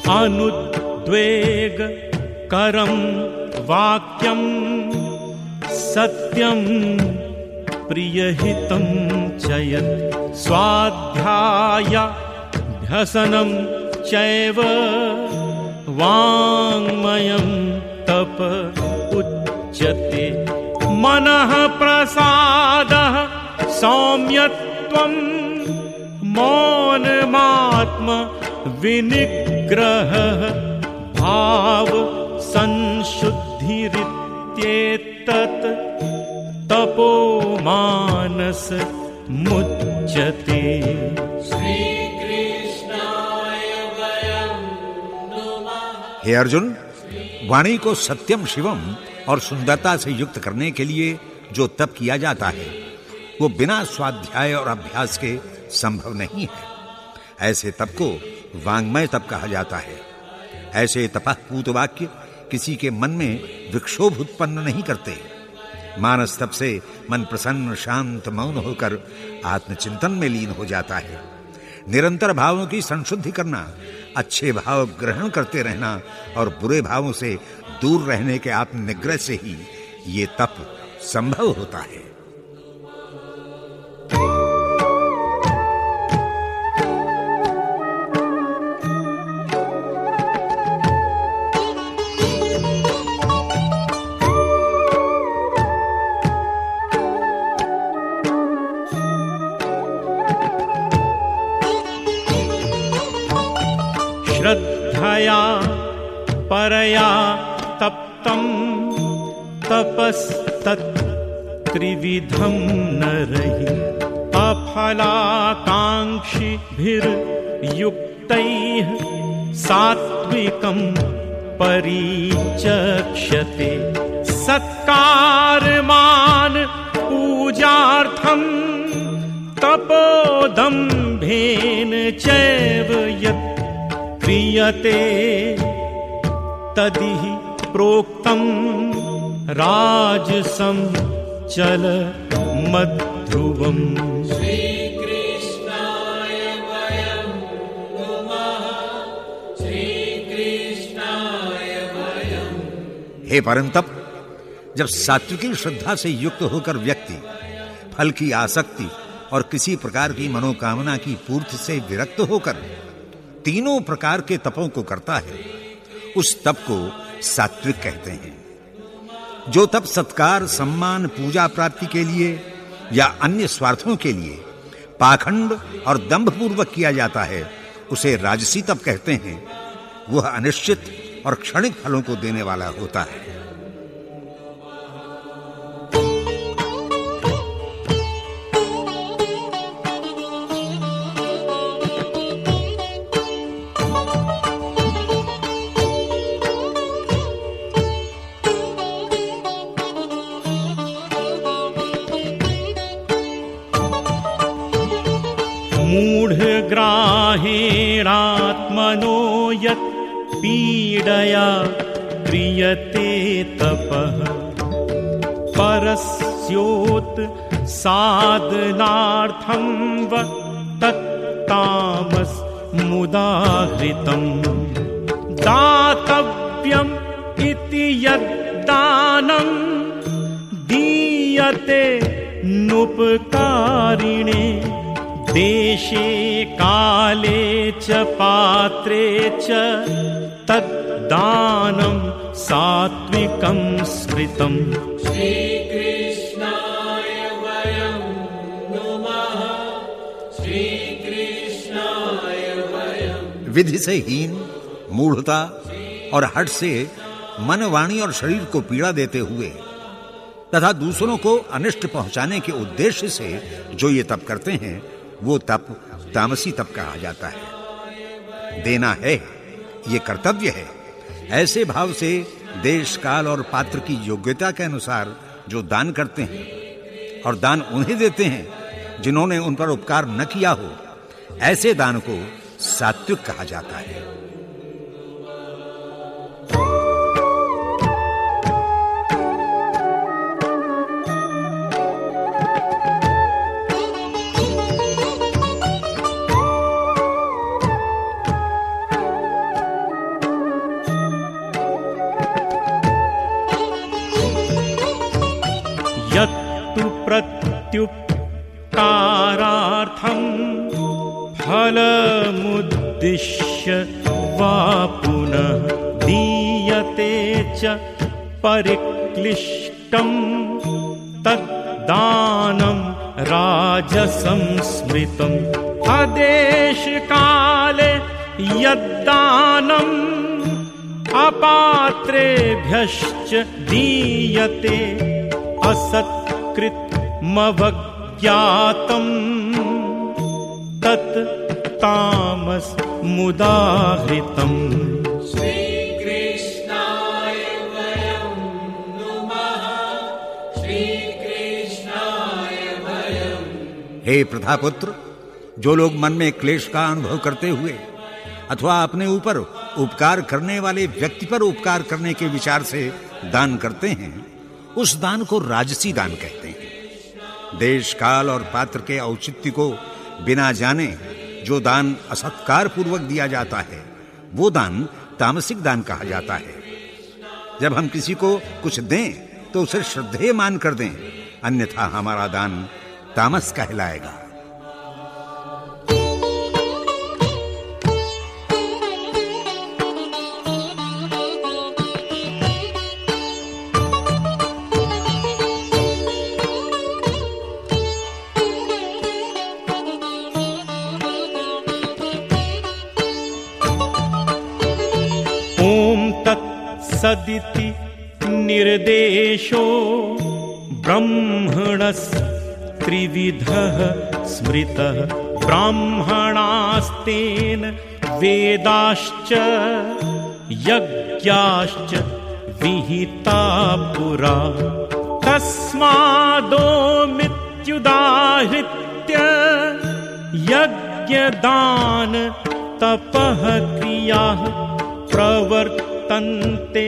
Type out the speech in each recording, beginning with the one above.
अनुद्वेग करम वाक्यम सत्यम प्रियहितं च यत् स्वाध्यायाभ्यसनं चैव वाङ्मयं तप उच्यते। मनः प्रसादः सौम्यत्वं मौनमात्म विनिग्रहः भाव संशुद्धिरित्येतत् तपो मानस मुच्यते। हे अर्जुन, वाणी को सत्यम शिवम और सुंदरता से युक्त करने के लिए जो तप किया जाता है वो बिना स्वाध्याय और अभ्यास के संभव नहीं है। ऐसे तप को वांग्मय तप कहा जाता है। ऐसे तपःपूत वाक्य किसी के मन में विक्षोभ उत्पन्न नहीं करते। मानस तप से मन प्रसन्न, शांत, मौन होकर आत्मचिंतन में लीन हो जाता है। निरंतर भावों की संशुद्धि करना, अच्छे भाव ग्रहण करते रहना और बुरे भावों से दूर रहने के आत्मनिग्रह से ही ये तप संभव होता है। श्रद्धया परया तप्तं तपस्तत्त्रिविधं नरैः अफलाकाङ्क्षिभिर्युक्तैः सात्विकं परिचक्ष्यते। सत्कारमान पूजार्थं तपोदम्भेन चैव यत् क्रियते तदिहि प्रोक्तं राजसं चल मध्रुवम्। श्रीकृष्णाय वयं नुमः, श्रीकृष्णाय वयं। हे परम तप, जब सात्विकी श्रद्धा से युक्त होकर व्यक्ति फल की आसक्ति और किसी प्रकार की मनोकामना की पूर्ति से विरक्त होकर तीनों प्रकार के तपों को करता है, उस तप को सात्विक कहते हैं। जो तप सत्कार, सम्मान, पूजा प्राप्ति के लिए या अन्य स्वार्थों के लिए पाखंड और दंभ पूर्वक किया जाता है, उसे राजसी तप कहते हैं। वह अनिश्चित और क्षणिक फलों को देने वाला होता है। मूढग्राहेणात्मनो यत् पीडया क्रियते तपः परस्योत् साधनार्थं व तत्तामस मुदाहृतम्। दातव्यम् इति यद्दानं दीयते नुपकारिणे देशे काले च पात्रे च तद्दानं सात्विकं स्मृतम्। श्रीकृष्णाय वयं नुमः, श्रीकृष्णाय वयं। विधि से हीन, मूढ़ता और हठ से मन, वाणी और शरीर को पीड़ा देते हुए तथा दूसरों को अनिष्ट पहुंचाने के उद्देश्य से जो ये तप करते हैं वो तप तामसी तप कहा जाता है। देना है, ये कर्तव्य है। ऐसे भाव से देश, काल और पात्र की योग्यता के अनुसार जो दान करते हैं और दान उन्हें देते हैं जिन्होंने उन पर उपकार न किया हो, ऐसे दान को सात्विक कहा जाता है। उपकारार्थं फलमुद्दिश्य वा पुनः दीयते च परिक्लिष्टं तद्दानं राजसंस्मृतम् अदेशकाले यद्दानम् अपात्रेभ्यश्च दीयते असत्कृतमवज्ञातम् तत् तामसमुदाहृतम्। श्रीकृष्णाय वयं नुमः, श्रीकृष्णाय वयं। हे प्रथापुत्र, जो लोग मन में क्लेश का अनुभव करते हुए अथवा अपने ऊपर उपकार करने वाले व्यक्ति पर उपकार करने के विचार से दान करते हैं, उस दान को राजसी दान कहते हैं। देश, काल और पात्र के औचित्य को बिना जाने जो दान असत्कार पूर्वक दिया जाता है, वो दान तामसिक दान कहा जाता है। जब हम किसी को कुछ दें तो उसे श्रद्धेय मान कर दें, अन्यथा हमारा दान तामस कहलाएगा। सदिति निर्देशो ब्रह्मणस्त्रिविधः स्मृतः ब्राह्मणास्तेन वेदाश्च यज्ञाश्च विहिता पुरा तस्मादोमित्युदाहृत्य यज्ञदान तपः क्रियाः प्रवर्तन्ते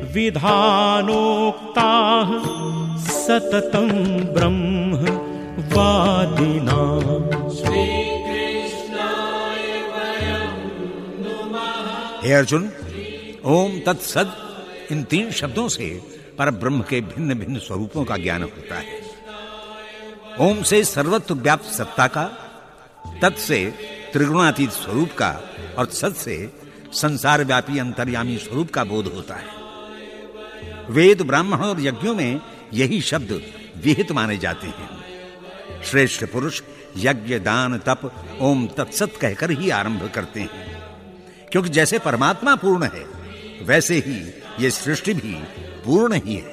विधानोक्ताः सततं ब्रह्म वादिनाम्। श्रीकृष्णाय वयं नुमः। हे अर्जुन, ओम तत्सद इन 3 शब्दों से परब्रह्म के भिन्न भिन्न स्वरूपों का ज्ञान होता है। ओम से सर्वत्र व्याप्त सत्ता का, तत् से त्रिगुणातीत स्वरूप का और सत से संसार व्यापी अंतर्यामी स्वरूप का बोध होता है। वेद, ब्राह्मण और यज्ञों में यही शब्द विहित माने जाते हैं। श्रेष्ठ पुरुष यज्ञ, दान, तप ओम तत्सत कहकर ही आरंभ करते हैं, क्योंकि जैसे परमात्मा पूर्ण है वैसे ही ये सृष्टि भी पूर्ण ही है।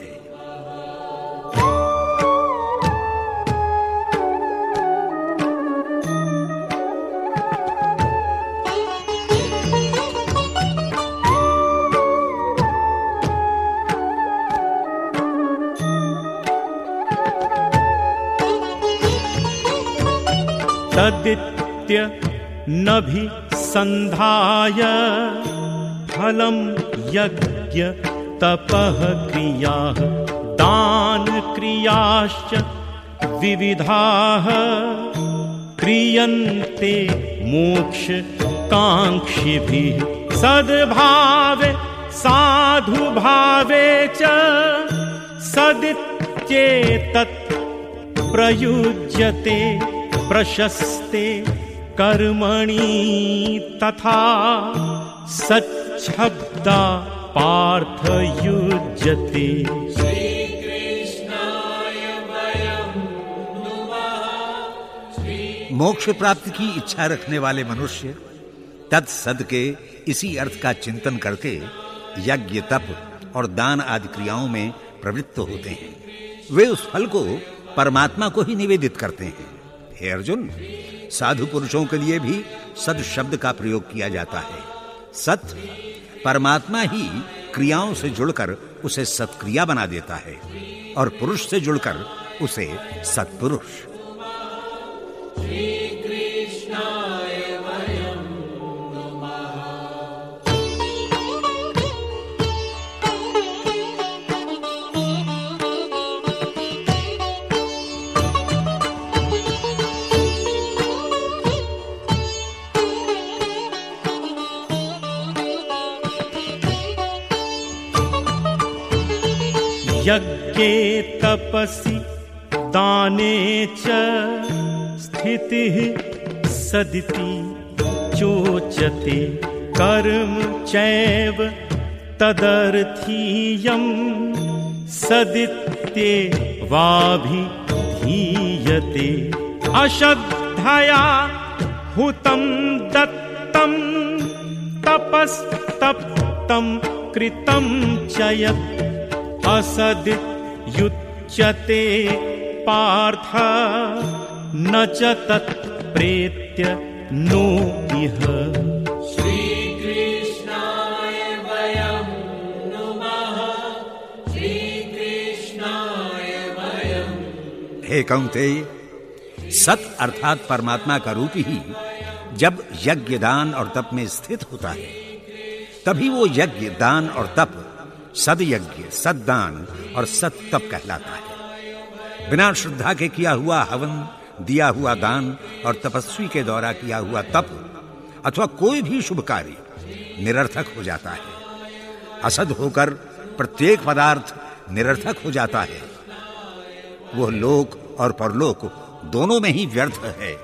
तदित्य नभि संधाय फलं यज्ञ तपः क्रियाः दान क्रियाश्च विविधाः क्रियन्ते मोक्ष कांक्षिभिः सद्भावे साधु भावे च सदित्येतत् प्रयुज्यते प्रशस्ते कर्मणि तथा सच्छब्दा पार्थ युज्यते। श्रीकृष्णाय वयं नुमः। मोक्ष प्राप्ति की इच्छा रखने वाले मनुष्य तत्सद के इसी अर्थ का चिंतन करके यज्ञ, तप और दान आदि क्रियाओं में प्रवृत्त होते हैं। वे उस फल को परमात्मा को ही निवेदित करते हैं। हे अर्जुन, साधु पुरुषों के लिए भी सद शब्द का प्रयोग किया जाता है। सत परमात्मा ही क्रियाओं से जुड़कर उसे सत्क्रिया बना देता है और पुरुष से जुड़कर उसे सत्पुरुष। श्रीकृष्णाय वयं यज्ञे तपसि दाने च स्थितिः सदिति चोच्यते कर्म चैव तदर्थीयम् सदित्येवाभिधीयते अश्रद्धया हुतं दत्तं तपस्तप्तं कृतं च यत् असदित्युच्यते पार्थ न च तत् प्रेत्य नो इह। श्रीकृष्णाय वयं नुमः श्रीकृष्णाय वयं। हे कौंतेय, सत अर्थात परमात्मा का रूप ही जब यज्ञ दान और तप में स्थित होता है, तभी वो यज्ञ दान और तप सदयज्ञ सद्दान और सत्तप कहलाता है। बिना श्रद्धा के किया हुआ हवन, दिया हुआ दान और तपस्वी के द्वारा किया हुआ तप अथवा कोई भी शुभ कार्य निरर्थक हो जाता है। असद होकर प्रत्येक पदार्थ निरर्थक हो जाता है। वो लोक और परलोक दोनों में ही व्यर्थ है।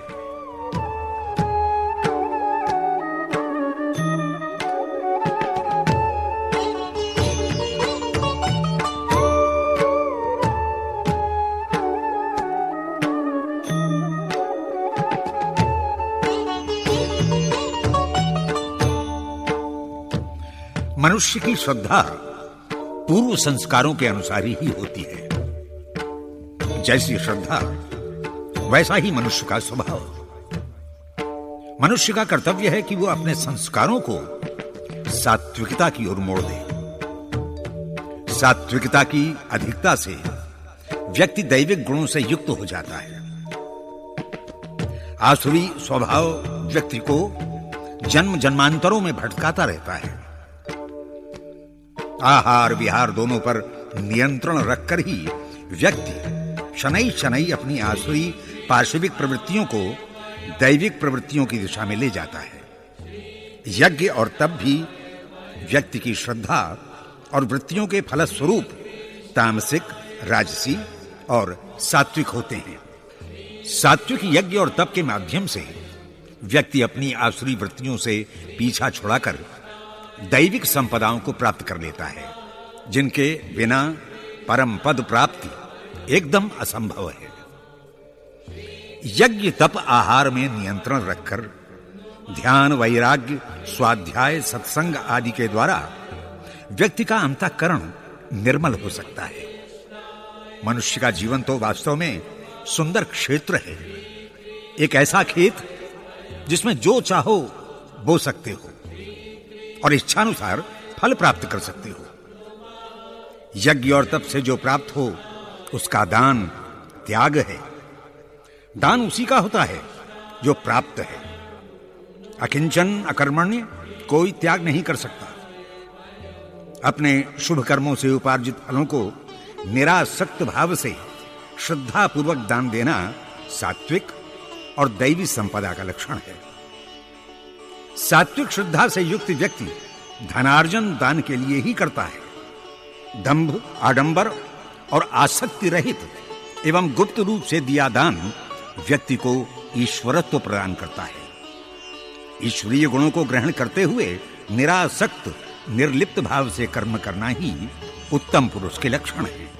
मनुष्य की श्रद्धा पूर्व संस्कारों के अनुसार ही होती है। जैसी श्रद्धा वैसा ही मनुष्य का स्वभाव। मनुष्य का कर्तव्य है कि वो अपने संस्कारों को सात्विकता की ओर मोड़ दे। सात्विकता की अधिकता से व्यक्ति दैविक गुणों से युक्त हो जाता है। आसुरी स्वभाव व्यक्ति को जन्म जन्मांतरों में भटकाता रहता है। आहार विहार दोनों पर नियंत्रण रखकर ही व्यक्ति शनै शनै अपनी आसुरी पार्श्विक प्रवृत्तियों को दैविक प्रवृत्तियों की दिशा में ले जाता है। यज्ञ और तप भी व्यक्ति की श्रद्धा और वृत्तियों के फलस्वरूप तामसिक, राजसी और सात्विक होते हैं। सात्विक यज्ञ और तप के माध्यम से व्यक्ति अपनी आसुरी वृत्तियों से पीछा छुड़ाकर दैविक संपदाओं को प्राप्त कर लेता है, जिनके बिना परम पद प्राप्ति एकदम असंभव है। यज्ञ तप आहार में नियंत्रण रखकर ध्यान, वैराग्य, स्वाध्याय, सत्संग आदि के द्वारा व्यक्ति का अंतःकरण निर्मल हो सकता है। मनुष्य का जीवन तो वास्तव में सुंदर क्षेत्र है, एक ऐसा खेत जिसमें जो चाहो बो सकते हो और इच्छानुसार फल प्राप्त कर सकते हो। यज्ञ और तप से जो प्राप्त हो उसका दान त्याग है। दान उसी का होता है जो प्राप्त है। अकिंचन अकर्मण्य कोई त्याग नहीं कर सकता। अपने शुभ कर्मों से उपार्जित फलों को निरासक्त भाव से श्रद्धा पूर्वक दान देना सात्विक और दैवी संपदा का लक्षण है। सात्विक श्रद्धा से युक्त व्यक्ति धनार्जन दान के लिए ही करता है। दंभ, आडंबर और आसक्ति रहित एवं गुप्त रूप से दिया दान व्यक्ति को ईश्वरत्व प्रदान करता है। ईश्वरीय गुणों को ग्रहण करते हुए निरासक्त निर्लिप्त भाव से कर्म करना ही उत्तम पुरुष के लक्षण है।